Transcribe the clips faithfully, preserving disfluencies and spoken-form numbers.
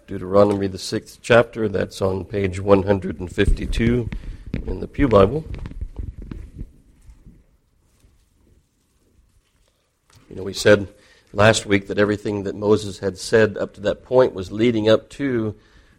Deuteronomy, the sixth chapter. That's on page one hundred fifty-two in the Pew Bible. You know, we said last week that everything that Moses had said up to that point was leading up to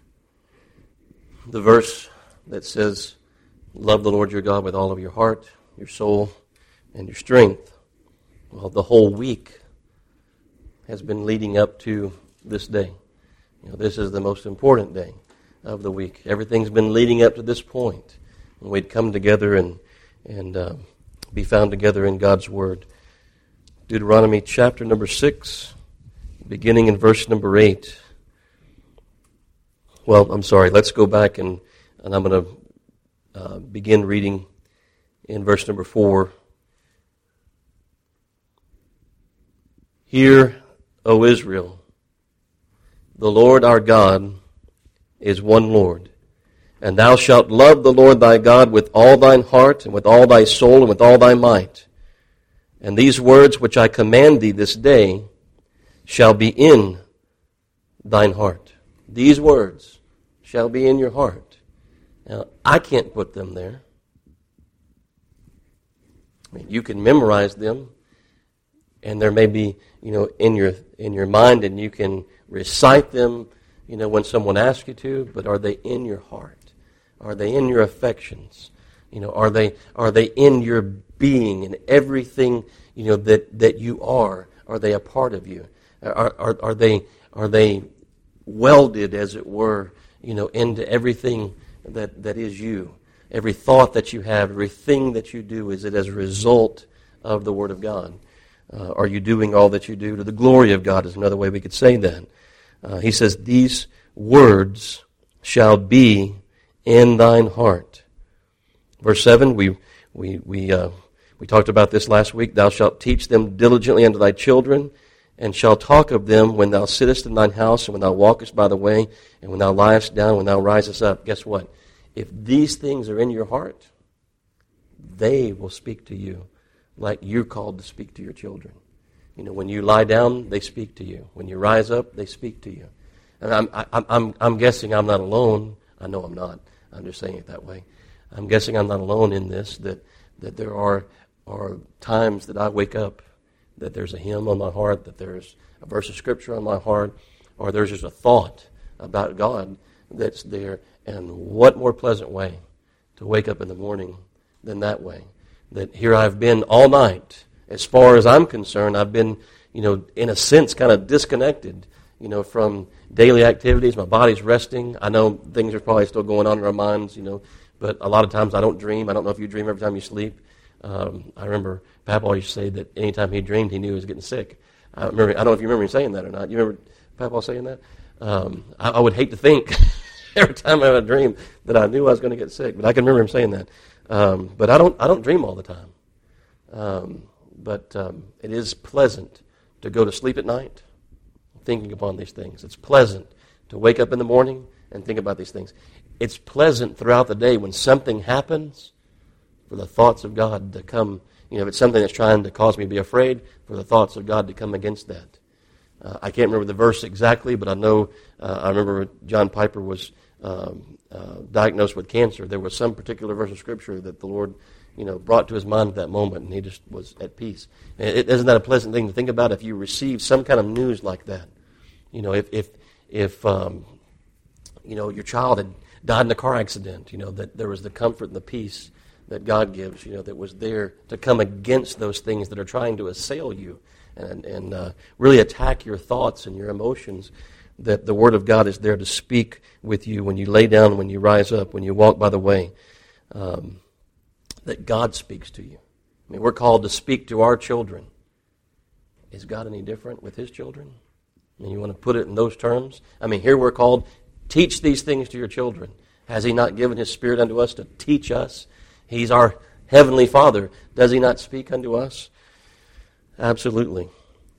the verse that says, love the Lord your God with all of your heart, your soul, and your strength. Well, the whole week has been leading up to this day. You know, this is the most important day of the week. Everything's been leading up to this point. And we'd come together and, and uh, be found together in God's Word. Deuteronomy chapter number six, beginning in verse number eight. Well, I'm sorry, let's go back and, and I'm going to uh, begin reading in verse number four. Hear, O Israel, the Lord our God is one Lord, and thou shalt love the Lord thy God with all thine heart, and with all thy soul, and with all thy might. And these words which I command thee this day shall be in thine heart. These words shall be in your heart. Now, I can't put them there. I mean, you can memorize them, and there may be, you know, in your in your mind, and you can recite them, you know, when someone asks you to, but are they in your heart? Are they in your affections? You know, are they are they in your being and everything, you know, that, that you are? Are they a part of you? Are, are are they are they welded, as it were, you know, into everything that, that is you? Every thought that you have, everything that you do, is it as a result of the Word of God? Uh, are you doing all that you do to the glory of God, is another way we could say that. Uh, he says, these words shall be in thine heart. Verse seven, we we we uh, we talked about this last week. Thou shalt teach them diligently unto thy children, and shalt talk of them when thou sittest in thine house, and when thou walkest by the way, and when thou liest down, when thou risest up. Guess what? If these things are in your heart, they will speak to you like you're called to speak to your children. You know, when you lie down, they speak to you. When you rise up, they speak to you. And I'm I'm I'm, I'm guessing I'm not alone. I know I'm not. I'm just saying it that way. I'm guessing I'm not alone in this, that, that there are, are times that I wake up, that there's a hymn on my heart, that there's a verse of Scripture on my heart, or there's just a thought about God that's there. And what more pleasant way to wake up in the morning than that way? That here I've been all night. As far as I'm concerned, I've been, you know, in a sense kind of disconnected, you know, from daily activities. My body's resting. I know things are probably still going on in our minds, you know, but a lot of times I don't dream. I don't know if you dream every time you sleep. Um, I remember Papa used to say that anytime he dreamed, he knew he was getting sick. I remember. I don't know if you remember him saying that or not. You remember Papa saying that? Um, I, I would hate to think every time I had a dream that I knew I was going to get sick, but I can remember him saying that. Um, but I don't. I don't dream all the time. Um, but um, it is pleasant to go to sleep at night thinking upon these things. It's pleasant to wake up in the morning and think about these things. It's pleasant throughout the day when something happens for the thoughts of God to come. You know, if it's something that's trying to cause me to be afraid, for the thoughts of God to come against that. Uh, I can't remember the verse exactly, but I know, uh, I remember John Piper was um, uh, diagnosed with cancer. There was some particular verse of Scripture that the Lord, you know, brought to his mind at that moment, and he just was at peace. It, isn't that a pleasant thing to think about if you receive some kind of news like that? You know, if, if, if um, you know, your child had died in a car accident, you know, that there was the comfort and the peace that God gives, you know, that was there to come against those things that are trying to assail you and, and uh, really attack your thoughts and your emotions, that the Word of God is there to speak with you when you lay down, when you rise up, when you walk by the way, um, that God speaks to you. I mean, we're called to speak to our children. Is God any different with His children? I mean, you want to put it in those terms? I mean, here we're called, teach these things to your children. Has He not given His Spirit unto us to teach us? He's our Heavenly Father. Does He not speak unto us? Absolutely.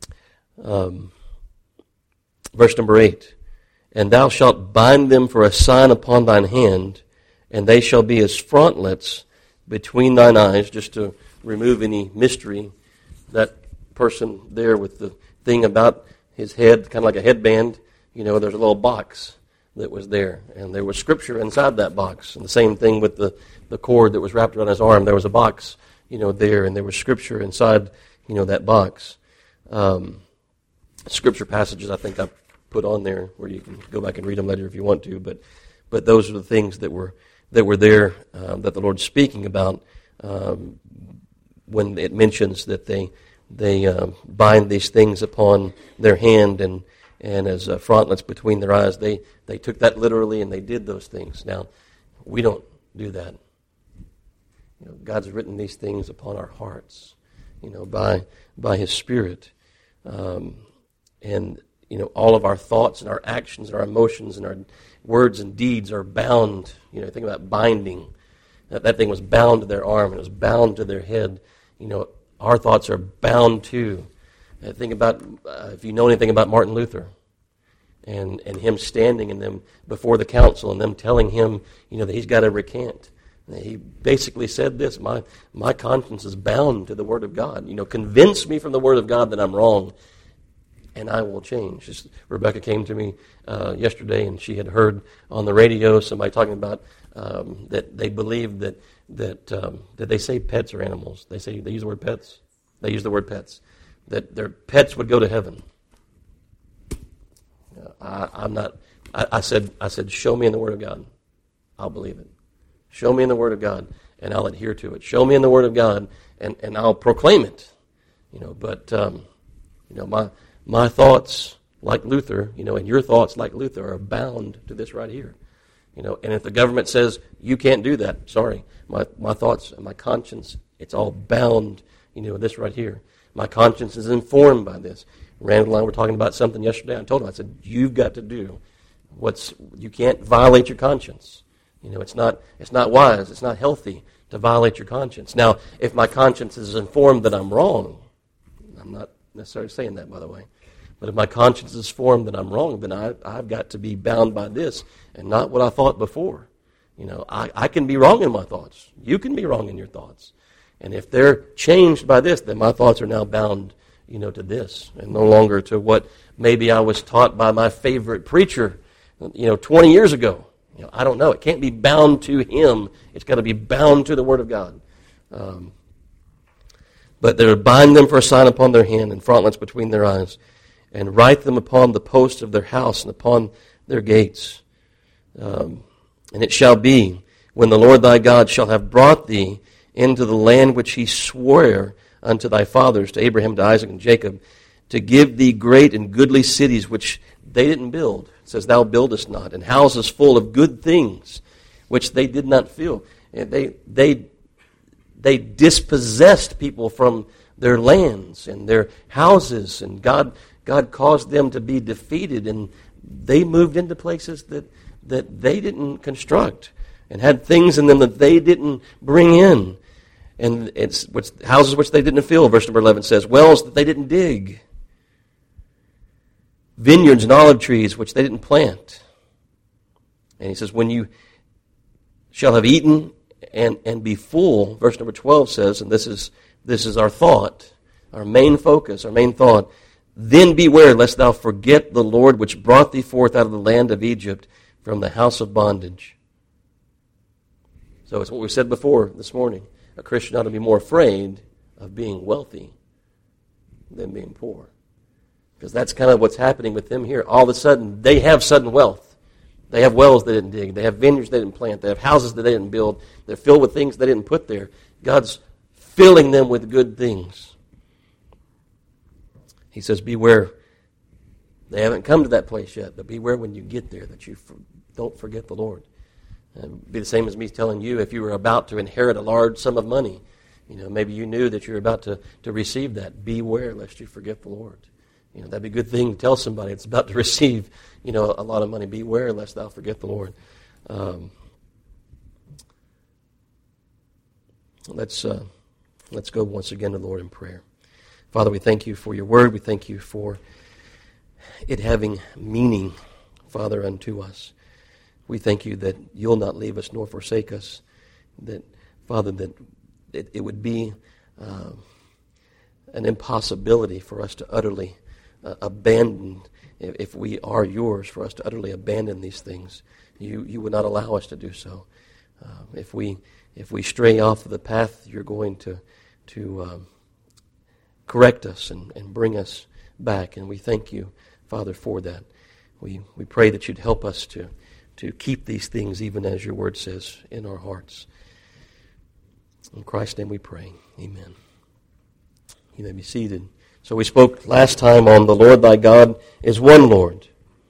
Um, verse number eight. And thou shalt bind them for a sign upon thine hand, and they shall be as frontlets between thine eyes, just to remove any mystery. That person there with the thing about his head, kind of like a headband, you know, there's a little box that was there. And there was Scripture inside that box. And the same thing with the, the cord that was wrapped around his arm. There was a box, you know, there, and there was Scripture inside, you know, that box. Um, scripture passages I think I put on there where you can go back and read them later if you want to. But but those are the things that were that were there um, that the Lord's speaking about um, when it mentions that they they uh, bind these things upon their hand and and as uh, frontlets between their eyes. They they took that literally and they did those things. Now we don't do that. You know, God's written these things upon our hearts, you know, by by His Spirit, um, and you know, all of our thoughts and our actions and our emotions and our words and deeds are bound. You know, think about binding. That, that thing was bound to their arm and it was bound to their head. You know, our thoughts are bound too. Uh, think about, uh, if you know anything about Martin Luther and, and him standing in them before the council and them telling him, you know, that he's got to recant. He basically said this, my, my conscience is bound to the Word of God. You know, convince me from the Word of God that I'm wrong, and I will change. Just, Rebecca came to me uh, yesterday, and she had heard on the radio somebody talking about um, that they believe that that um, that they say pets are animals. They say they use the word pets. They use the word pets. That their pets would go to heaven. Uh, I, I'm not. I, I said. I said, show me in the Word of God. I'll believe it. Show me in the Word of God, and I'll adhere to it. Show me in the Word of God, and, and I'll proclaim it. You know, but um, you know, my my thoughts, like Luther, you know, and your thoughts, like Luther, are bound to this right here. You know, and if the government says you can't do that, sorry, my my thoughts and my conscience, it's all bound. You know, this right here. My conscience is informed by this. Randall and I were talking about something yesterday. I told him, I said, you've got to do what's. You can't violate your conscience. You know, it's not it's not wise, it's not healthy to violate your conscience. Now, if my conscience is informed that I'm wrong, I'm not necessarily saying that, by the way, but if my conscience is formed that I'm wrong, then I, I've got to be bound by this and not what I thought before. You know, I, I can be wrong in my thoughts. You can be wrong in your thoughts. And if they're changed by this, then my thoughts are now bound, you know, to this and no longer to what maybe I was taught by my favorite preacher, you know, twenty years ago. You know, I don't know. It can't be bound to him. It's got to be bound to the Word of God. Um, but they'll bind them for a sign upon their hand and frontlets between their eyes, and write them upon the posts of their house and upon their gates. Um, and it shall be, when the Lord thy God shall have brought thee into the land which he swore unto thy fathers, to Abraham, to Isaac, and Jacob, to give thee great and goodly cities which they didn't build. It says, thou buildest not, and houses full of good things which they did not fill. And they they they dispossessed people from their lands and their houses, and God God caused them to be defeated, and they moved into places that that they didn't construct and had things in them that they didn't bring in. And it's which, houses which they didn't fill. Verse number eleven says, wells that they didn't dig, vineyards and olive trees which they didn't plant. And he says, when you shall have eaten and, and be full, verse number twelve says, and this is this is our thought, our main focus, our main thought, then beware lest thou forget the Lord which brought thee forth out of the land of Egypt from the house of bondage. So it's what we said before this morning. A Christian ought to be more afraid of being wealthy than being poor. Because that's kind of what's happening with them here. All of a sudden, they have sudden wealth. They have wells they didn't dig. They have vineyards they didn't plant. They have houses that they didn't build. They're filled with things they didn't put there. God's filling them with good things. He says, beware. They haven't come to that place yet, but beware when you get there that you don't forget the Lord. It would be the same as me telling you if you were about to inherit a large sum of money. You know, maybe you knew that you were about to, to receive that. Beware lest you forget the Lord. You know, that'd be a good thing to tell somebody it's about to receive, you know, a lot of money. Beware lest thou forget the Lord. Um, let's uh, let's go once again to the Lord in prayer. Father, we thank you for your word. We thank you for it having meaning, Father, unto us. We thank you that you'll not leave us nor forsake us. That, Father, that it, it would be uh, an impossibility for us to utterly uh, abandon if, if we are yours, for us to utterly abandon these things. You you would not allow us to do so. Uh, if we if we stray off of the path, you're going to to um, correct us and, and bring us back. And we thank you, Father, for that. We we pray that you'd help us to to keep these things, even as your word says, in our hearts. In Christ's name we pray. Amen. You may be seated. So we spoke last time on the Lord thy God is one Lord.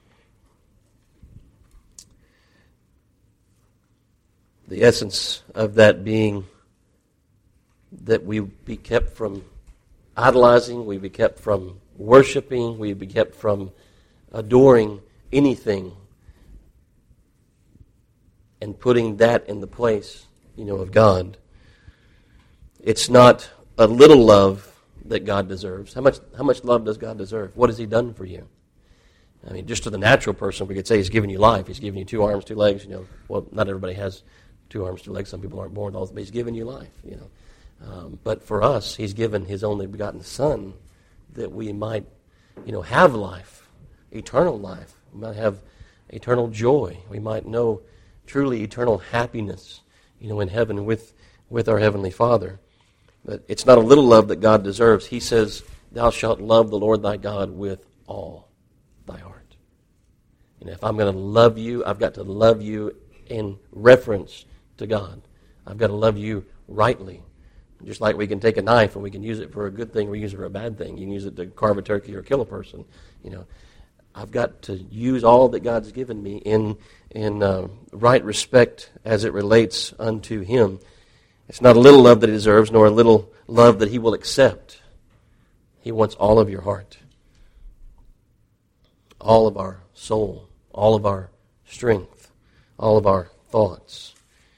The essence of that being that we be kept from idolizing, we be kept from worshiping, we be kept from adoring anything and putting that in the place, you know, of God. It's not a little love that God deserves. How much how much love does God deserve? What has He done for you? I mean, just to the natural person, we could say He's given you life. He's given you two arms, two legs. You know, well, not everybody has two arms, two legs. Some people aren't born with all, but He's given you life. You know, um, but for us, He's given His only begotten Son that we might, you know, have life, eternal life. We might have eternal joy. We might know truly eternal happiness, you know, in heaven with with our Heavenly Father. But it's not a little love that God deserves. He says, thou shalt love the Lord thy God with all thy heart. And if I'm going to love you, I've got to love you in reference to God. I've got to love you rightly. Just like we can take a knife and we can use it for a good thing or use it for a bad thing. You can use it to carve a turkey or kill a person. You know, I've got to use all that God's given me in, in uh, right respect as it relates unto Him. It's not a little love that He deserves, nor a little love that He will accept. He wants all of your heart, all of our soul, all of our strength, all of our thoughts.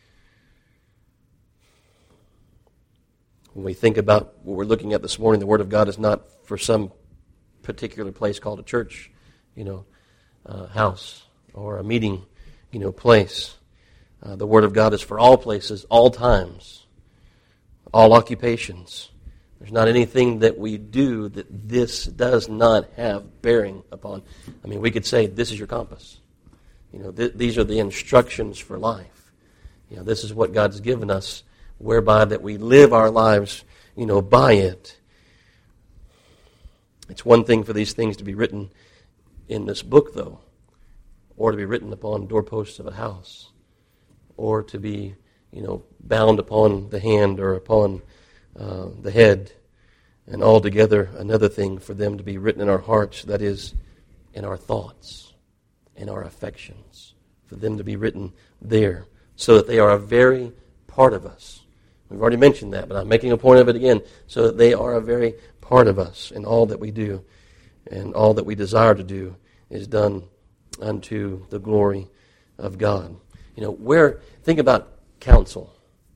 When we think about what we're looking at this morning, the Word of God is not for some particular place called a church, you know, uh, house, or a meeting, you know, place. Uh, the Word of God is for all places, all times, all occupations. There's not anything that we do that this does not have bearing upon. I mean, we could say, this is your compass. You know, th- these are the instructions for life. You know, this is what God's given us, whereby that we live our lives, you know, by it. It's one thing for these things to be written in this book, though, or to be written upon doorposts of a house, or to be, you know, bound upon the hand or upon uh, the head, and altogether another thing for them to be written in our hearts, that is, in our thoughts, in our affections, for them to be written there, so that they are a very part of us. We've already mentioned that, but I'm making a point of it again, so that they are a very part of us in all that we do, and all that we desire to do is done unto the glory of God. You know, where, think about counsel.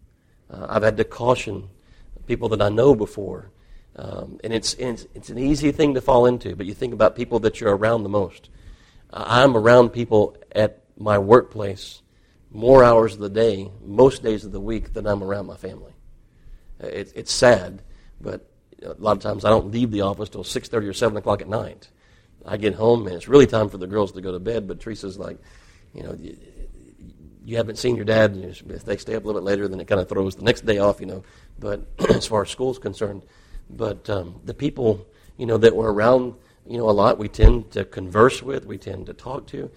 Uh, I've had to caution people that I know before, um, and it's, it's it's an easy thing to fall into, but you think about people that you're around the most. Uh, I'm around people at my workplace more hours of the day, most days of the week, than I'm around my family. Uh, it, it's sad, but a lot of times I don't leave the office till six thirty or seven o'clock at night. I get home, and it's really time for the girls to go to bed, but Teresa's like, you know, you, you haven't seen your dad, and if they stay up a little bit later, then it kind of throws the next day off, you know, but as far as school's concerned. But um, the people, you know, that we're around, you know, a lot, we tend to converse with, we tend to talk to,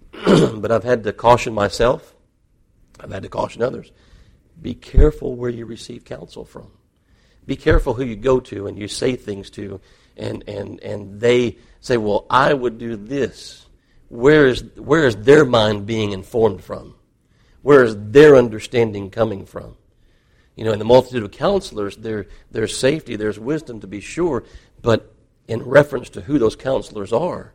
but I've had to caution myself, I've had to caution others, be careful where you receive counsel from. Be careful who you go to and you say things to, and, and, and they say, well, I would do this. Where is, where is their mind being informed from? Where is their understanding coming from? You know, in the multitude of counselors, there, there's safety, there's wisdom, to be sure, but in reference to who those counselors are,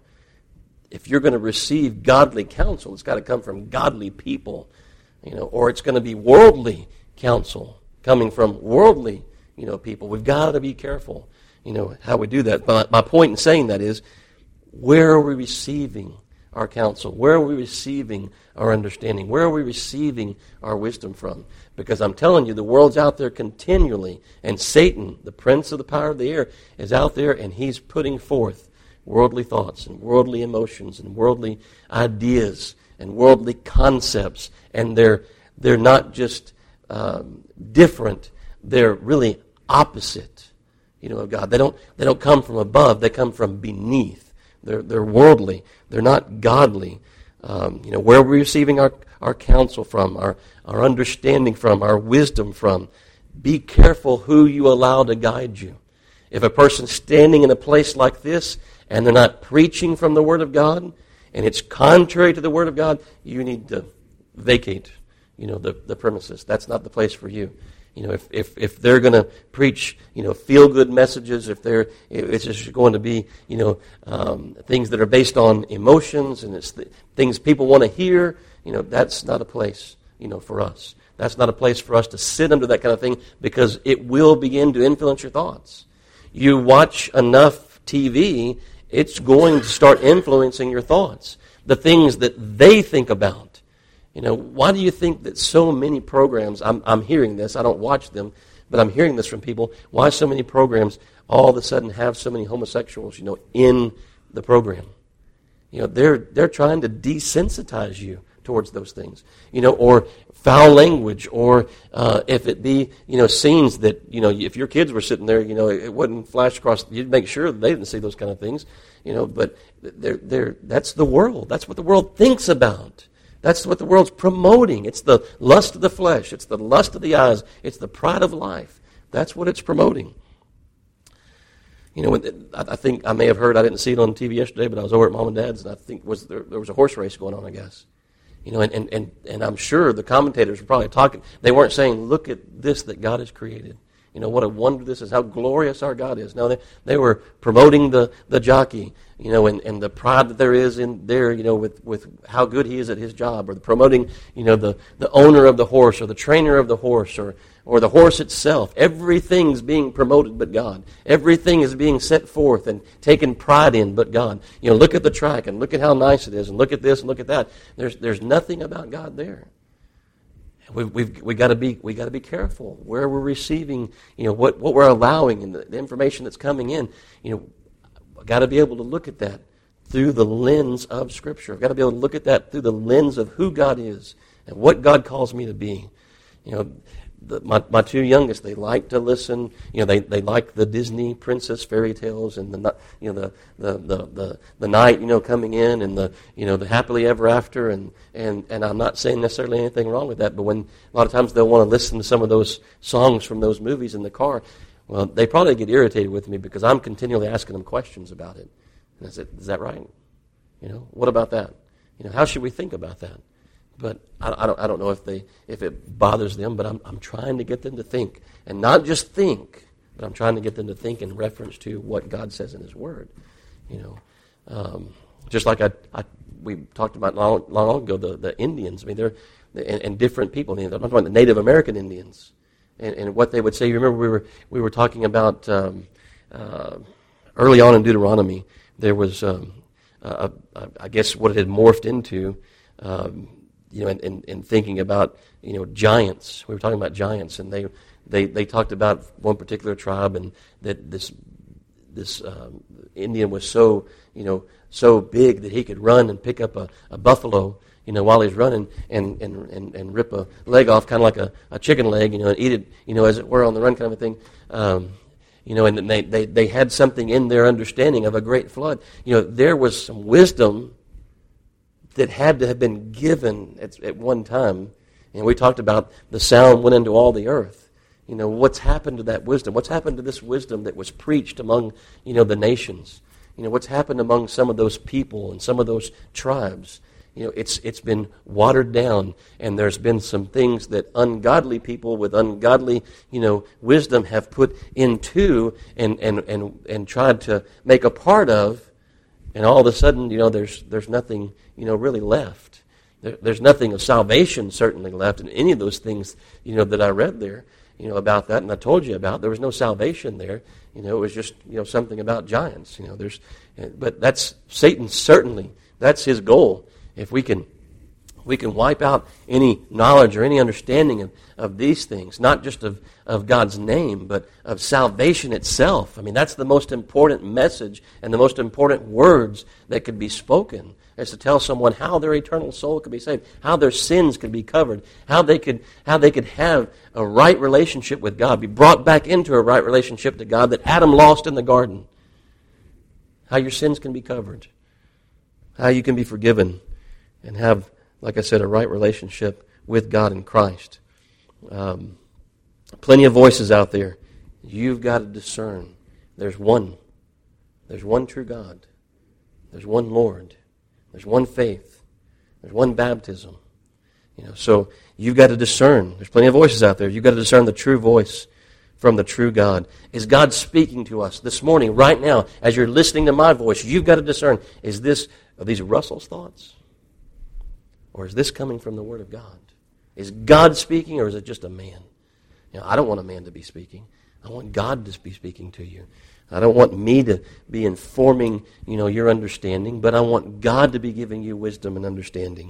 if you're going to receive godly counsel, it's got to come from godly people, you know, or it's going to be worldly counsel coming from worldly, you know, people. We've got to be careful, you know, how we do that. But my point in saying that is, where are we receiving our counsel? Where are we receiving our understanding? Where are we receiving our wisdom from? Because I'm telling you, the world's out there continually, and Satan, the prince of the power of the air, is out there, and he's putting forth worldly thoughts and worldly emotions and worldly ideas and worldly concepts, and they're they're not just um, different; they're really opposite, you know, of God. They don't they don't come from above; they come from beneath. They're they're worldly. They're not godly. Um, you know, where we're receiving our, our counsel from, our our understanding from, our wisdom from. Be careful who you allow to guide you. If a person's standing in a place like this and they're not preaching from the Word of God, and it's contrary to the Word of God, you need to vacate, you know, the, the premises. That's not the place for you. You know, if if, if they're going to preach, you know, feel-good messages, if they're, if it's just going to be, you know, um, things that are based on emotions and it's the things people want to hear, you know, that's not a place, you know, for us. That's not a place for us to sit under that kind of thing, because it will begin to influence your thoughts. You watch enough T V, it's going to start influencing your thoughts. The things that they think about. You know, why do you think that so many programs, I'm, I'm hearing this, I don't watch them, but I'm hearing this from people, why so many programs all of a sudden have so many homosexuals, you know, in the program? You know, they're they're trying to desensitize you towards those things, you know, or foul language, or uh, if it be, you know, scenes that, you know, if your kids were sitting there, you know, it, it wouldn't flash across, you'd make sure that they didn't see those kind of things, you know, but they're, they're, that's the world. That's what the world thinks about. That's what the world's promoting. It's the lust of the flesh. It's the lust of the eyes. It's the pride of life. That's what it's promoting. You know, I think I may have heard, I didn't see it on T V yesterday, but I was over at Mom and Dad's, and I think was there, there was a horse race going on, I guess. You know, and, and, and, and I'm sure the commentators were probably talking. They weren't saying, look at this that God has created. You know, what a wonder this is, how glorious our God is. No, they, they were promoting the, the jockey, you know, and, and the pride that there is in there, you know, with, with how good he is at his job, or the promoting, you know, the, the owner of the horse, or the trainer of the horse, or or the horse itself. Everything's being promoted but God. Everything is being set forth and taken pride in but God. You know, look at the track and look at how nice it is, and look at this and look at that. There's there's nothing about God there. We've we've we got to be we got to be careful where we're receiving, you know, what, what we're allowing, and the, the information that's coming in. You know, I've got to be able to look at that through the lens of Scripture. I've got to be able to look at that through the lens of who God is and what God calls me to be. You know, the, my my two youngest, they like to listen. You know, they, they like the Disney princess fairy tales, and the you know the the, the, the the night, you know, coming in, and the you know the happily ever after, and, and, and I'm not saying necessarily anything wrong with that, but when a lot of times they'll want to listen to some of those songs from those movies in the car, well, they probably get irritated with me because I'm continually asking them questions about it. And I said, is that right? You know, what about that? You know, how should we think about that? But I, I don't I don't know if they if it bothers them, but I'm I'm trying to get them to think, and not just think, but I'm trying to get them to think in reference to what God says in His Word. You know, um, just like I, I we talked about long, long ago, the, the Indians. I mean, they're and, and different people. I'm talking about the Native American Indians, and, and what they would say. You remember we were we were talking about um, uh, early on in Deuteronomy. There was um, uh, I guess what it had morphed into. Um, You know, and, and thinking about, you know, giants. We were talking about giants, and they they, they talked about one particular tribe, and that this this um, Indian was so, you know, so big that he could run and pick up a, a buffalo, you know, while he's running, and, and, and, and rip a leg off, kind of like a, a chicken leg, you know, and eat it, you know, as it were, on the run kind of a thing. Um, you know, and they, they, they had something in their understanding of a great flood. You know, there was some wisdom that had to have been given at, at one time. And we talked about the sound went into all the earth. You know, what's happened to that wisdom? What's happened to this wisdom that was preached among, you know, the nations? You know, what's happened among some of those people and some of those tribes? You know, it's it's been watered down, and there's been some things that ungodly people with ungodly, you know, wisdom have put into and and and, and tried to make a part of. And all of a sudden, you know, there's there's nothing, you know, really left. There, there's nothing of salvation certainly left in any of those things, you know, that I read there, you know, about that, and I told you about. There was no salvation there. You know, it was just, you know, something about giants. You know, there's, but that's Satan certainly. That's his goal. If we can, We can wipe out any knowledge or any understanding of, of these things, not just of, of God's name, but of salvation itself. I mean, that's the most important message and the most important words that could be spoken, is to tell someone how their eternal soul could be saved, how their sins could be covered, how they could how they could have a right relationship with God, be brought back into a right relationship to God that Adam lost in the garden, how your sins can be covered, how you can be forgiven, and have, like I said, a right relationship with God in Christ. Um, plenty of voices out there. You've got to discern. There's one. There's one true God. There's one Lord. There's one faith. There's one baptism. You know, so you've got to discern. There's plenty of voices out there. You've got to discern the true voice from the true God. Is God speaking to us this morning, right now, as you're listening to my voice? You've got to discern, is this, are these Russell's thoughts? Or is this coming from the Word of God? Is God speaking, or is it just a man? You know, I don't want a man to be speaking. I want God to be speaking to you. I don't want me to be informing, you know, your understanding, but I want God to be giving you wisdom and understanding.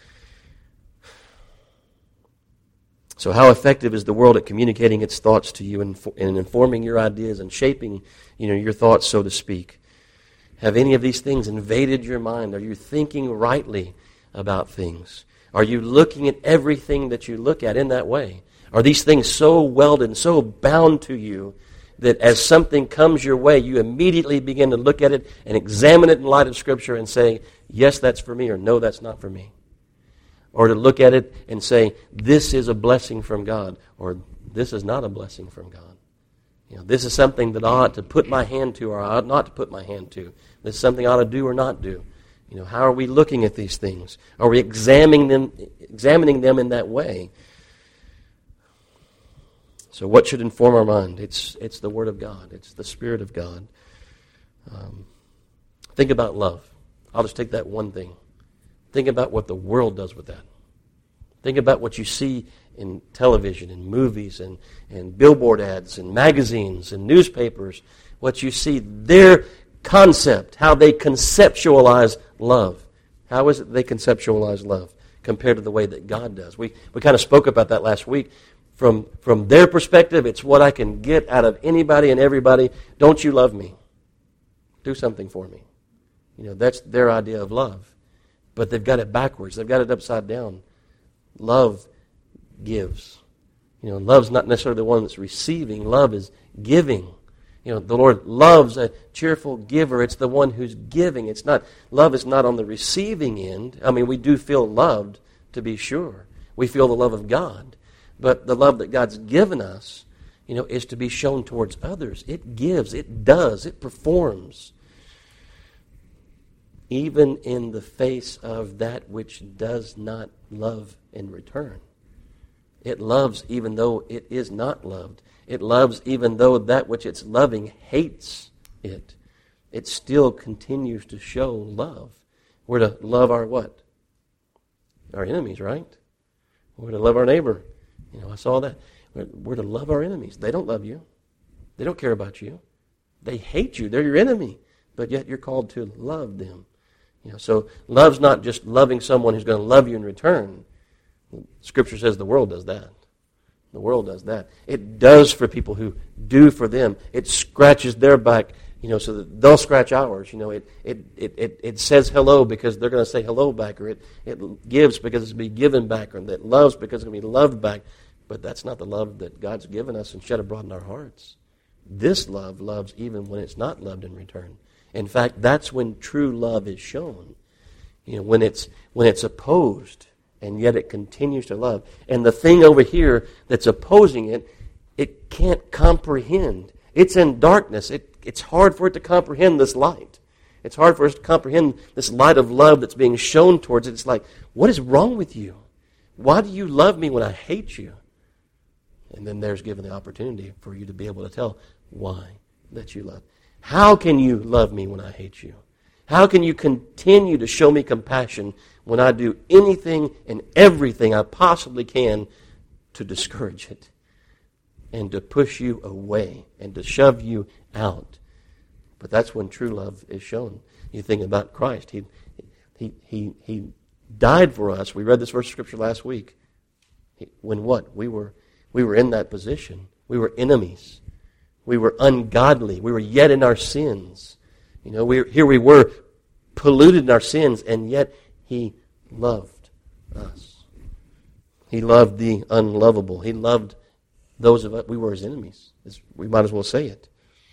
So how effective is the world at communicating its thoughts to you and, and informing your ideas and shaping, you know, your thoughts, so to speak? Have any of these things invaded your mind? Are you thinking rightly about things? Are you looking at everything that you look at in that way? Are these things so welded and so bound to you that as something comes your way, you immediately begin to look at it and examine it in light of Scripture and say, yes, that's for me, or no, that's not for me? Or to look at it and say, this is a blessing from God, or this is not a blessing from God. You know, this is something that I ought to put my hand to, or I ought not to put my hand to. This is something I ought to do or not do. You know, how are we looking at these things? Are we examining them, examining them in that way? So what should inform our mind? It's it's the Word of God. It's the Spirit of God. Um, think about love. I'll just take that one thing. Think about what the world does with that. Think about what you see in television and movies and, and billboard ads and magazines and newspapers. What you see, their concept, how they conceptualize love. How is it they conceptualize love compared to the way that God does? We we kind of spoke about that last week. From from their perspective, it's what I can get out of anybody and everybody. Don't you love me? Do something for me. You know, that's their idea of love. But they've got it backwards. They've got it upside down. Love gives. You know, love's not necessarily the one that's receiving. Love is giving. You know, the Lord loves a cheerful giver. It's the one who's giving. It's not, love is not on the receiving end. I mean, we do feel loved, to be sure. We feel the love of God. But the love that God's given us, you know, is to be shown towards others. It gives, it does, it performs. Even in the face of that which does not love in return. It loves even though it is not loved. It loves even though that which it's loving hates it. It still continues to show love. We're to love our what? Our enemies, right? We're to love our neighbor. You know, I saw that. We're, we're to love our enemies. They don't love you. They don't care about you. They hate you. They're your enemy. But yet you're called to love them. You know, so love's not just loving someone who's going to love you in return. Scripture says the world does that. The world does that. It does for people who do for them. It scratches their back, you know, so that they'll scratch ours. You know, it it it it, it says hello because they're going to say hello back, or it, it gives because it's going to be given back, or it loves because it's going to be loved back. But that's not the love that God's given us and shed abroad in our hearts. This love loves even when it's not loved in return. In fact, that's when true love is shown. You know, when it's when it's opposed, and yet it continues to love. And the thing over here that's opposing it, it can't comprehend. It's in darkness. It, it's hard for it to comprehend this light. It's hard for us to comprehend this light of love that's being shown towards it. It's like, what is wrong with you? Why do you love me when I hate you? And then there's given the opportunity for you to be able to tell why that you love. How can you love me when I hate you? How can you continue to show me compassion when I do anything and everything I possibly can to discourage it and to push you away and to shove you out? But that's when true love is shown. You think about Christ. He, he, he, he died for us. We read this verse of Scripture last week. When what? We were, we were in that position. We were enemies. We were ungodly. We were yet in our sins. You know, we here we were polluted in our sins, and yet He loved us. He loved the unlovable. He loved those of us. We were His enemies. We might as well say it.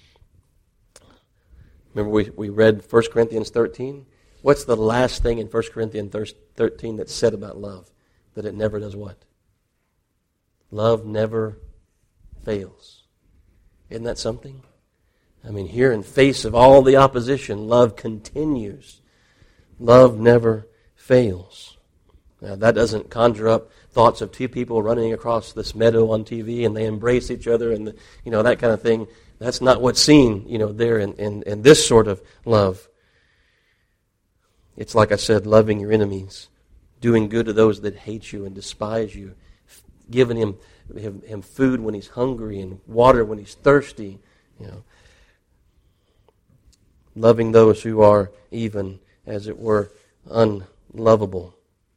Remember we, we read First Corinthians thirteen? What's the last thing in First Corinthians thirteen that's said about love? That it never does what? Love never fails. Isn't that something? I mean, here in face of all the opposition, love continues. Love never fails. Now, that doesn't conjure up thoughts of two people running across this meadow on T V and they embrace each other and, the, you know, that kind of thing. That's not what's seen, you know, there in, in, in this sort of love. It's like I said, loving your enemies, doing good to those that hate you and despise you, giving him, him, him food when he's hungry and water when he's thirsty, you know. Loving those who are even, as it were, unlovable.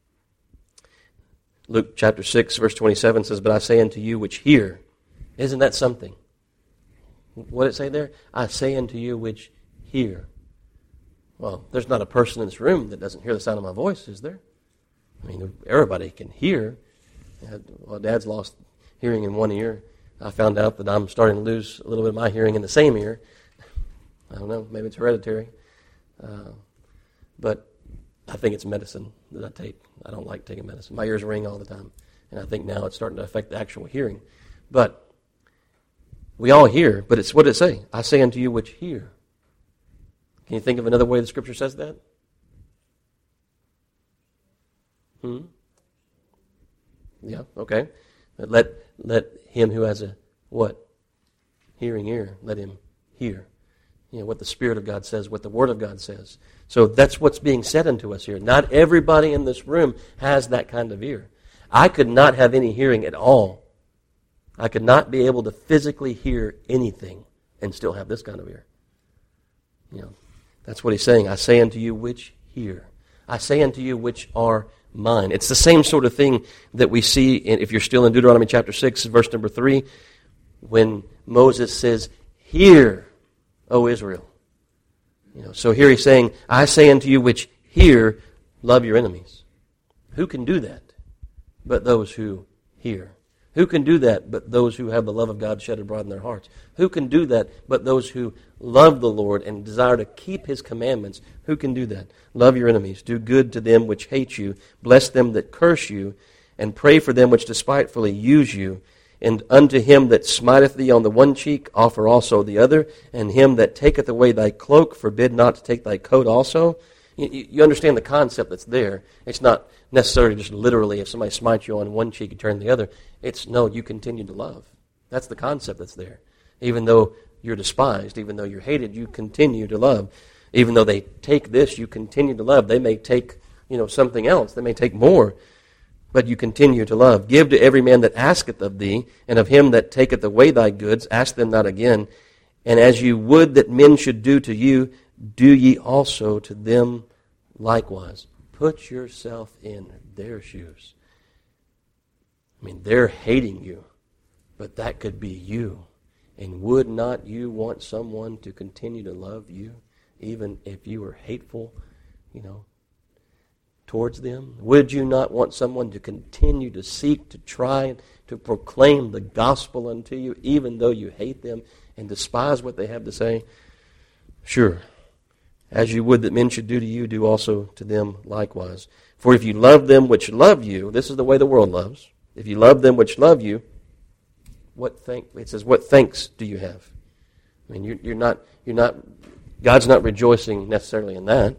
Luke chapter six, verse twenty-seven says, "But I say unto you which hear." Isn't that something? What did it say there? "I say unto you which hear." Well, there's not a person in this room that doesn't hear the sound of my voice, is there? I mean, everybody can hear. Well, Dad's lost hearing in one ear. I found out that I'm starting to lose a little bit of my hearing in the same ear. I don't know, maybe it's hereditary. Uh, but I think it's medicine that I take. I don't like taking medicine. My ears ring all the time. And I think now it's starting to affect the actual hearing. But we all hear, but it's what did it say? "I say unto you which hear." Can you think of another way the Scripture says that? Hmm? Yeah, okay. But let let him who has a, what? Hearing ear, let him hear. You know, what the Spirit of God says, what the Word of God says. So that's what's being said unto us here. Not everybody in this room has that kind of ear. I could not have any hearing at all. I could not be able to physically hear anything and still have this kind of ear. You know, that's what he's saying. "I say unto you which hear. I say unto you which are mine." It's the same sort of thing that we see, in, if you're still in Deuteronomy chapter six, verse number three, when Moses says, "Hear, O Israel." You know, so here he's saying, "I say unto you which hear, love your enemies." Who can do that but those who hear? Who can do that but those who have the love of God shed abroad in their hearts? Who can do that but those who love the Lord and desire to keep His commandments? Who can do that? Love your enemies. Do good to them which hate you. Bless them that curse you. And pray for them which despitefully use you. And unto him that smiteth thee on the one cheek, offer also the other. And him that taketh away thy cloak, forbid not to take thy coat also. You, you understand the concept that's there. It's not necessarily just literally if somebody smites you on one cheek, you turn the other. It's no, you continue to love. That's the concept that's there. Even though you're despised, even though you're hated, you continue to love. Even though they take this, you continue to love. They may take, you know, something else. They may take more. But you continue to love. Give to every man that asketh of thee, and of him that taketh away thy goods, ask them not again. And as you would that men should do to you, do ye also to them likewise. Put yourself in their shoes. I mean, they're hating you, but that could be you. And would not you want someone to continue to love you, even if you were hateful, you know, towards them? Would you not want someone to continue to seek, to try, to proclaim the gospel unto you, even though you hate them and despise what they have to say? Sure. As you would that men should do to you, do also to them likewise. For if you love them which love you, this is the way the world loves. If you love them which love you, what thank? It says, what thanks do you have? I mean, you're, you're not, you're not. God's not rejoicing necessarily in that.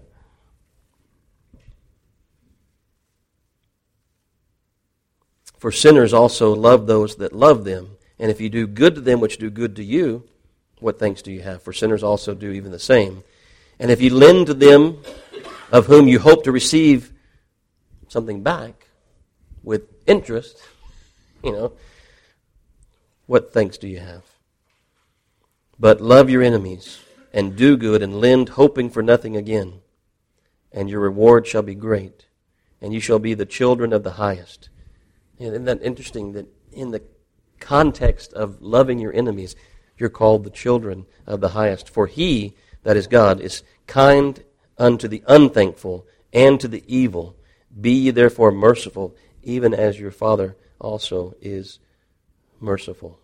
For sinners also love those that love them. And if you do good to them which do good to you, what thanks do you have? For sinners also do even the same. And if you lend to them of whom you hope to receive something back with interest, you know, what thanks do you have? But love your enemies, and do good, and lend, hoping for nothing again. And your reward shall be great, and you shall be the children of the highest. And isn't that interesting that in the context of loving your enemies, you're called the children of the highest? For he, that is God, is kind unto the unthankful and to the evil. Be ye therefore merciful, even as your Father also is merciful.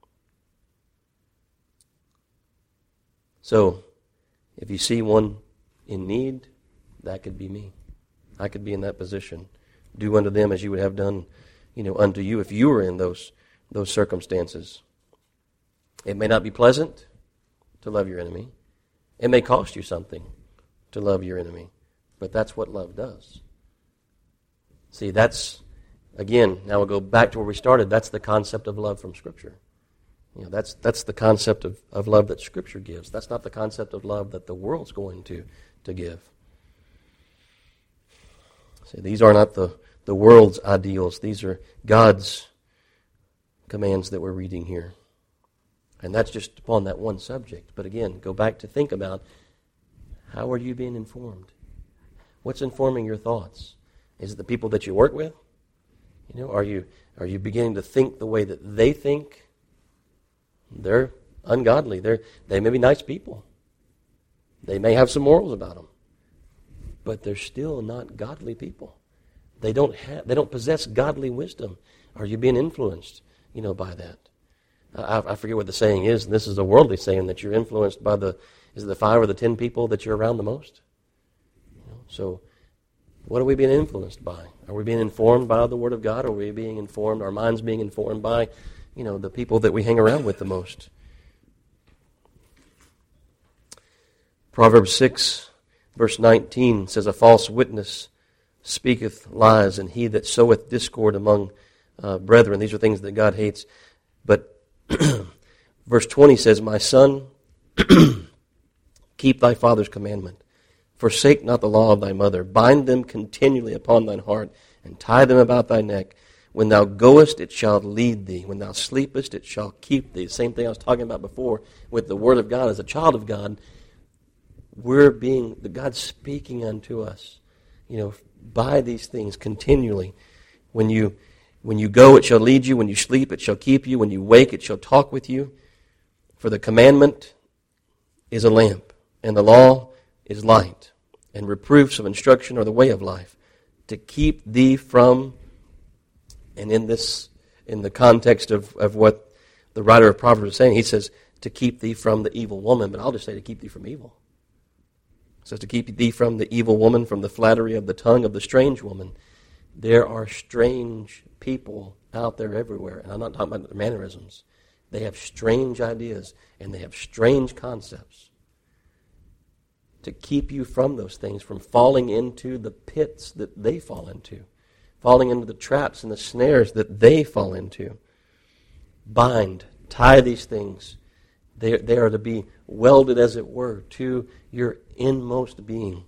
So, if you see one in need, that could be me. I could be in that position. Do unto them as you would have done, you know, unto you if you were in those those circumstances. It may not be pleasant to love your enemy. It may cost you something to love your enemy. But that's what love does. See, that's, again, now we'll go back to where we started. That's the concept of love from Scripture. You know, that's that's the concept of, of love that Scripture gives. That's not the concept of love that the world's going to, to give. See, these are not the, the world's ideals. These are God's commands that we're reading here. And that's just upon that one subject. But again, go back to think about, how are you being informed? What's informing your thoughts? Is it the people that you work with? You know, are you are you beginning to think the way that they think? They're ungodly. They're they may be nice people. They may have some morals about them, but they're still not godly people. They don't have they don't possess godly wisdom. Are you being influenced, you know, by that? I, I forget what the saying is, and this is a worldly saying, that you're influenced by the is it the five or the ten people that you're around the most? You know, so what are we being influenced by? Are we being informed by the Word of God? Or are we being informed, our minds being informed by, you know, the people that we hang around with the most? Proverbs six, verse nineteen says, a false witness speaketh lies, and he that soweth discord among uh, brethren. These are things that God hates. But verse twenty says, my son, keep thy father's commandment. Forsake not the law of thy mother. Bind them continually upon thine heart, and tie them about thy neck. When thou goest, it shall lead thee. When thou sleepest, it shall keep thee. Same thing I was talking about before with the Word of God. As a child of God, we're being, the God's speaking unto us, you know, by these things continually. When you when you go, it shall lead you. When you sleep, it shall keep you. When you wake, it shall talk with you. For the commandment is a lamp, and the law is light, and reproofs of instruction are the way of life, to keep thee from, and in this, in the context of, of what the writer of Proverbs is saying, he says, to keep thee from the evil woman, but I'll just say to keep thee from evil. It says to keep thee from the evil woman, from the flattery of the tongue of the strange woman. There are strange people out there everywhere, and I'm not talking about their mannerisms. They have strange ideas, and they have strange concepts. To keep you from those things, from falling into the pits that they fall into, falling into the traps and the snares that they fall into. Bind, tie these things. They, they are to be welded, as it were, to your inmost being.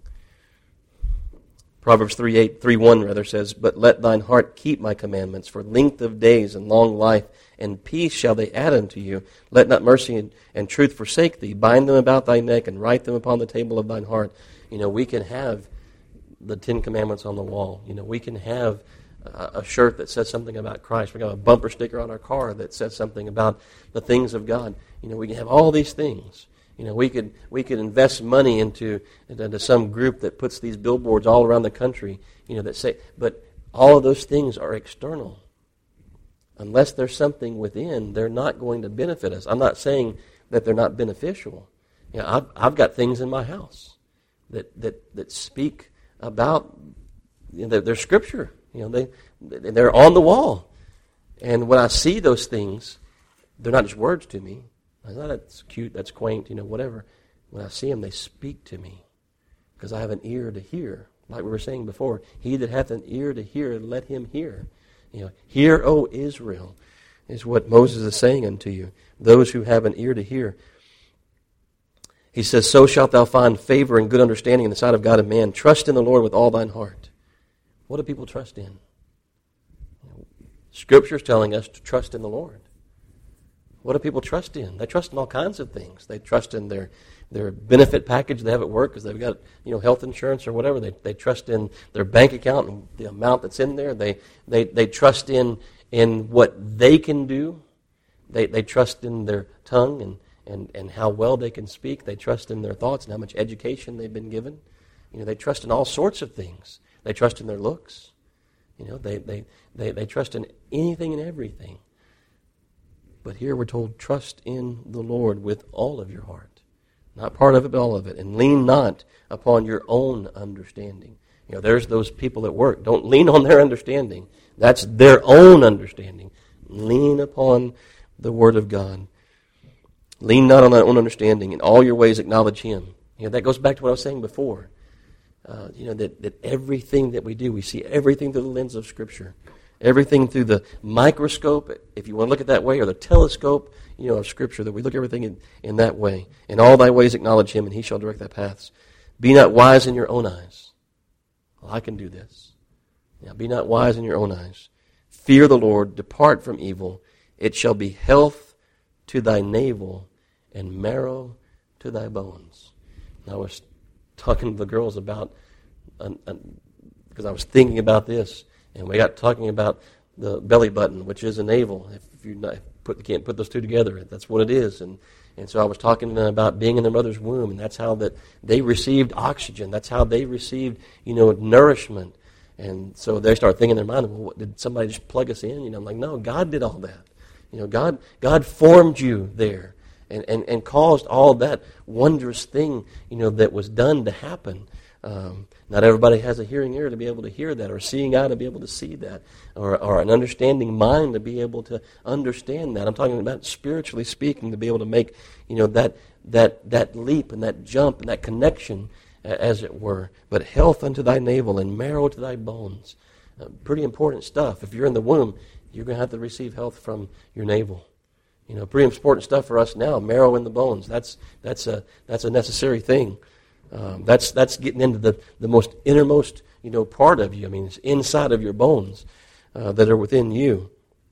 Proverbs three eight, three one rather says, but let thine heart keep my commandments, for length of days and long life and peace shall they add unto you. Let not mercy and, and truth forsake thee. Bind them about thy neck and write them upon the table of thine heart. You know, we can have the Ten Commandments on the wall. You know, we can have a, a shirt that says something about Christ. We got a bumper sticker on our car that says something about the things of God. You know, we can have all these things. You know, we could we could invest money into into some group that puts these billboards all around the country, you know, that say, but all of those things are external. Unless there's something within, they're not going to benefit us. I'm not saying that they're not beneficial. You know, I've I've got things in my house that that that speak about, you know, their scripture. You know, they they're on the wall, and when I see those things, they're not just words to me. I thought, that's cute, that's quaint, you know, whatever. When I see them, they speak to me because I have an ear to hear. Like we were saying before, he that hath an ear to hear, let him hear. You know, hear, O Israel, is what Moses is saying unto you. Those who have an ear to hear. He says, so shalt thou find favor and good understanding in the sight of God and man. Trust in the Lord with all thine heart. What do people trust in? Scripture is telling us to trust in the Lord. What do people trust in? They trust in all kinds of things. They trust in their their benefit package they have at work because they've got, you know, health insurance or whatever. They they trust in their bank account and the amount that's in there. They they they trust in in what they can do. They they trust in their tongue and, and, and how well they can speak. They trust in their thoughts and how much education they've been given. You know, they trust in all sorts of things. They trust in their looks. You know, they they, they, they trust in anything and everything. But here we're told, trust in the Lord with all of your heart. Not part of it, but all of it. And lean not upon your own understanding. You know, there's those people at work. Don't lean on their understanding. That's their own understanding. Lean upon the Word of God. Lean not on thy own understanding. In all your ways acknowledge Him. You know, that goes back to what I was saying before. Uh, you know, that, that everything that we do, we see everything through the lens of Scripture. Everything through the microscope, if you want to look at it that way, or the telescope, you know, of Scripture, that we look at everything in, in that way. In all thy ways acknowledge Him, and He shall direct thy paths. Be not wise in your own eyes. Well, I can do this. Yeah, be not wise in your own eyes. Fear the Lord, depart from evil. It shall be health to thy navel and marrow to thy bones. And I was talking to the girls about, uh, uh, because I was thinking about this, and we got talking about the belly button, which is a navel. If you not put, you can't put those two together, that's what it is. And and so I was talking about being in their mother's womb, and that's how that they received oxygen. That's how they received, you know, nourishment. And so they start thinking in their mind, well, what, did somebody just plug us in? You know, I'm like, no, God did all that. You know, God God formed you there and, and, and caused all that wondrous thing, you know, that was done to happen. Um, not everybody has a hearing ear to be able to hear that, or seeing eye to be able to see that, or, or an understanding mind to be able to understand that. I'm talking about spiritually speaking, to be able to make, you know, that that that leap and that jump and that connection, as it were. But health unto thy navel and marrow to thy bones. Uh, pretty important stuff. If you're in the womb, you're going to have to receive health from your navel. You know, pretty important stuff for us now. Marrow in the bones. That's that's a that's a necessary thing. Um, that's that's getting into the, the most innermost, you know, part of you. I mean, it's inside of your bones uh, that are within you.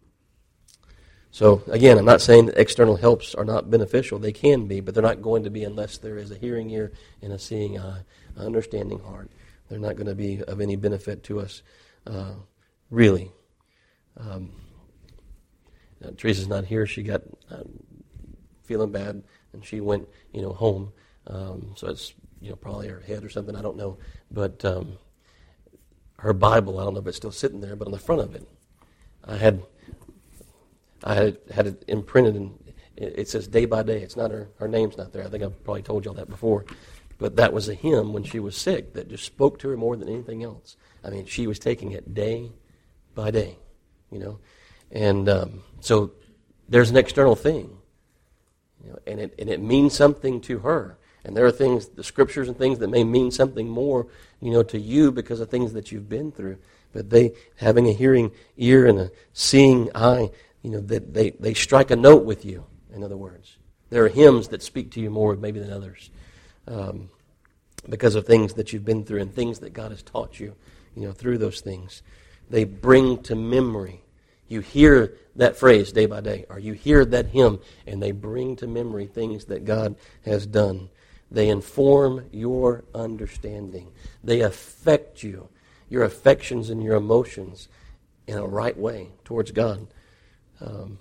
So, again, I'm not saying that external helps are not beneficial. They can be, but they're not going to be unless there is a hearing ear and a seeing eye, an understanding heart. They're not going to be of any benefit to us, uh, really. Um, uh, Teresa's not here. She got uh, feeling bad, and she went, you know, home. Um, so it's, you know, probably her head or something, I don't know. But um, her Bible, I don't know if it's still sitting there, but on the front of it, I had I had, had it imprinted, and it, it says day by day. It's not her, her name's not there. I think I've probably told y'all that before. But that was a hymn when she was sick that just spoke to her more than anything else. I mean, she was taking it day by day, you know. And um, so there's an external thing, you know, and it and it means something to her. And there are things, the scriptures and things that may mean something more, you know, to you because of things that you've been through. But they, having a hearing ear and a seeing eye, you know, that they, they strike a note with you, in other words. There are hymns that speak to you more maybe than others um, because of things that you've been through and things that God has taught you, you know, through those things. They bring to memory. You hear that phrase day by day, or you hear that hymn, and they bring to memory things that God has done. They inform your understanding. They affect you, your affections and your emotions in a right way towards God. Um,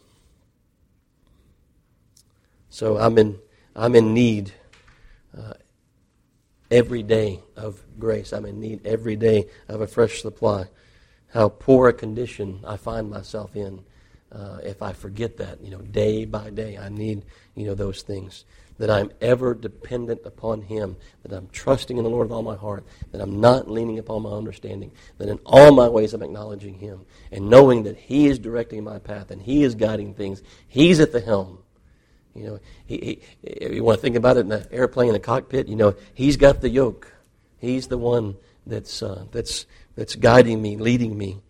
so I'm in I'm in need uh, every day of grace. I'm in need every day of a fresh supply. How poor a condition I find myself in uh, if I forget that, you know, day by day. I need, you know, those things. That I'm ever dependent upon Him, that I'm trusting in the Lord with all my heart, that I'm not leaning upon my understanding, that in all my ways I'm acknowledging Him, and knowing that He is directing my path, and He is guiding things. He's at the helm. You know, he, he, you want to think about it in an airplane, in a cockpit, you know, He's got the yoke. He's the one that's uh, that's that's guiding me, leading me.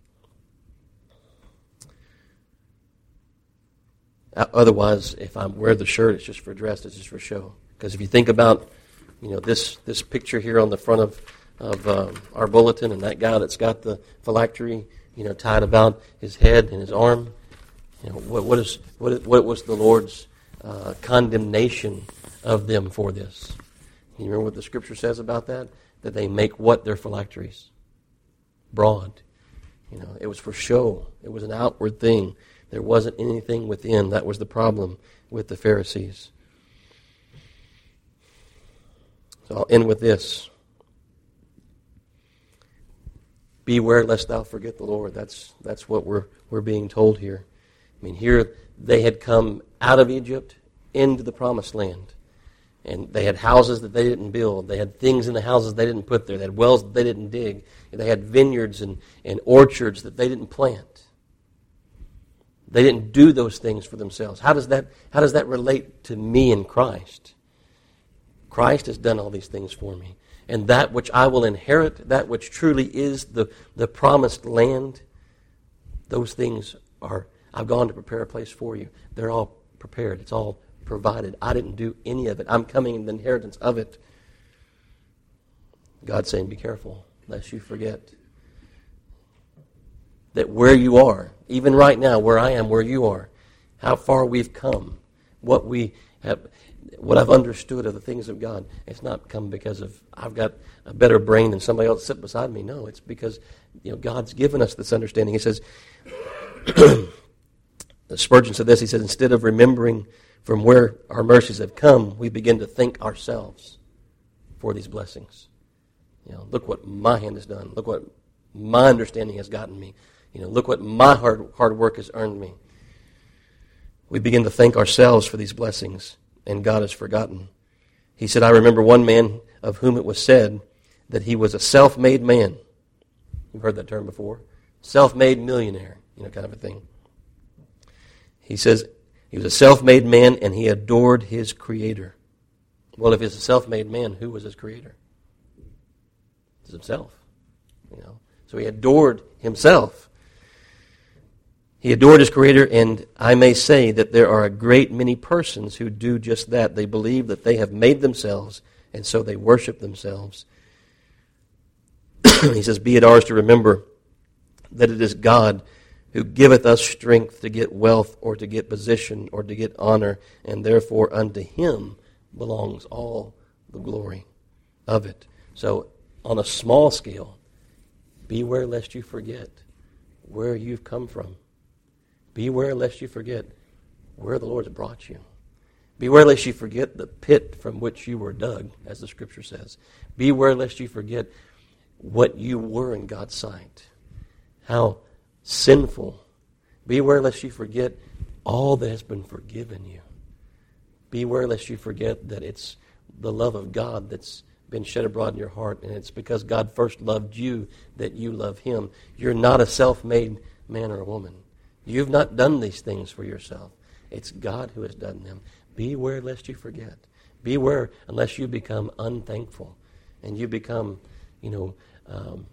Otherwise, if I wear the shirt, it's just for dress, it's just for show. Because if you think about, you know, this this picture here on the front of of um, our bulletin, and that guy that's got the phylactery, you know, tied about his head and his arm, You know, what, what, is, what, what was the Lord's uh, condemnation of them for this? You remember what the Scripture says about that? That they make what their phylacteries? Broad. You know, it was for show. It was an outward thing. There wasn't anything within. That was the problem with the Pharisees. So I'll end with this. Beware lest thou forget the Lord. That's that's what we're we're being told here. I mean, here they had come out of Egypt into the promised land. And they had houses that they didn't build. They had things in the houses they didn't put there. They had wells that they didn't dig. They had vineyards and, and orchards that they didn't plant. They didn't do those things for themselves. How does that, how does that relate to me in Christ? Christ has done all these things for me. And that which I will inherit, that which truly is the, the promised land, those things are, I've gone to prepare a place for you. They're all prepared. It's all provided. I didn't do any of it. I'm coming in the inheritance of it. God's saying, be careful, lest you forget that where you are, even right now, where I am, where you are, how far we've come, what we have, what I've understood of the things of God, it's not come because of I've got a better brain than somebody else sit beside me. No, it's because you know God's given us this understanding. He says, Spurgeon said this, he said, instead of remembering from where our mercies have come, we begin to thank ourselves for these blessings. You know, look what my hand has done. Look what my understanding has gotten me. You know, look what my hard hard work has earned me. We begin to thank ourselves for these blessings, and God has forgotten. He said, I remember one man of whom it was said that he was a self-made man. You've heard that term before. Self-made millionaire, you know, kind of a thing. He says, he was a self-made man, and he adored his Creator. Well, if he's a self-made man, who was his Creator? It's himself. You know, so he adored himself. He adored his Creator, and I may say that there are a great many persons who do just that. They believe that they have made themselves, and so they worship themselves. He says, be it ours to remember that it is God who giveth us strength to get wealth or to get position or to get honor, and therefore unto Him belongs all the glory of it. So on a small scale, beware lest you forget where you've come from. Beware lest you forget where the Lord has brought you. Beware lest you forget the pit from which you were dug, as the Scripture says. Beware lest you forget what you were in God's sight. How sinful. Beware lest you forget all that has been forgiven you. Beware lest you forget that it's the love of God that's been shed abroad in your heart, and it's because God first loved you that you love Him. You're not a self-made man or a woman. You've not done these things for yourself. It's God who has done them. Beware lest you forget. Beware unless you become unthankful and you become, you know, um,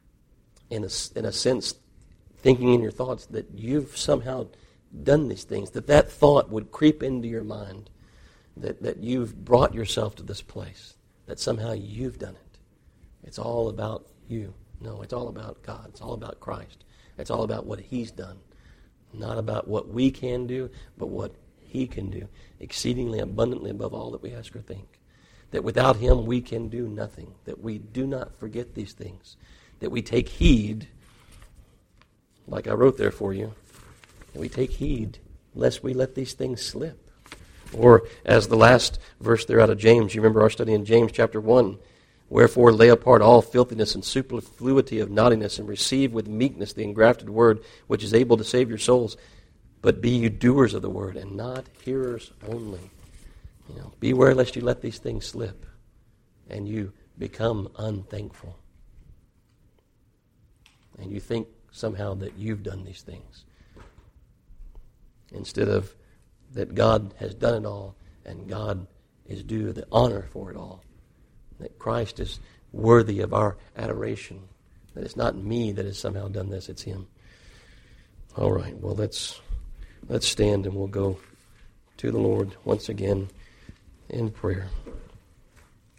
in a, in a sense, thinking in your thoughts that you've somehow done these things, that that thought would creep into your mind, that, that you've brought yourself to this place, that somehow you've done it. It's all about you. No, it's all about God. It's all about Christ. It's all about what He's done. Not about what we can do, but what He can do, exceedingly abundantly above all that we ask or think. That without Him we can do nothing. That we do not forget these things. That we take heed, like I wrote there for you, that we take heed lest we let these things slip. Or as the last verse there out of James, you remember our study in James chapter one, wherefore lay apart all filthiness and superfluity of naughtiness, and receive with meekness the engrafted word, which is able to save your souls. But be you doers of the word, and not hearers only. You know, beware lest you let these things slip, and you become unthankful. And you think somehow that you've done these things, instead of that God has done it all, and God is due the honor for it all. That Christ is worthy of our adoration. That it's not me that has somehow done this, it's Him. All right, well, let's let's stand and we'll go to the Lord once again in prayer.